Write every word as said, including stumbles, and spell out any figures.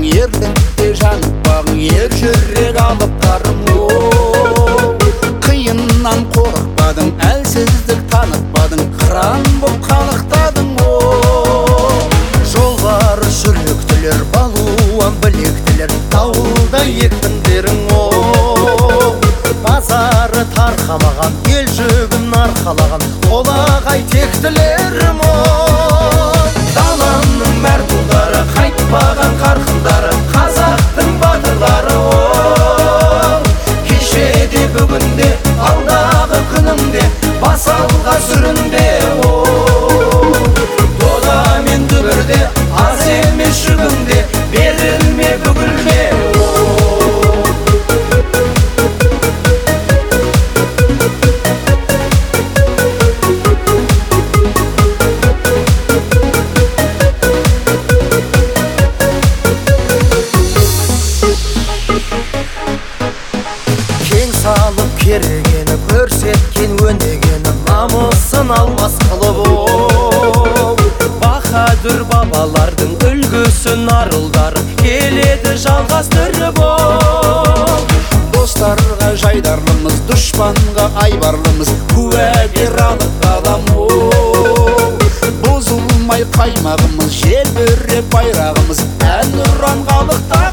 танытпағың, ерлікте жанытпағың, ер жүрек алыптарың. Қиыннан қорықпадың, әлсіздік танытпадың, қыран боп қалықтадың. Жолбары жүректілер, балуан білектілер, дауылдай ектіңдерің. Базары тарқамаған, ел жүгін арқалаған, қолағай тектілерім. Даланың мәртудары, қайтпаған қарқындары, қазақтың батырлары. Кешеде бүгінде, алдағы күніңде, бас алға сүрінде. Дода мен дүбірде, аз емес жүгіңде, берілме бүгілме. Салып керегені, көрсеткен өнегені, намысын алмас қылып. Баһадүр бабалардың үлгісін арылдар, келеді жалғастырып. Достарға жайдарлымыз, дұшпанға айбарлымыз, куәгер алып қалам. Бұзылмай қаймағымыз, желбіреп байрағымыз, әнұран қалықтар.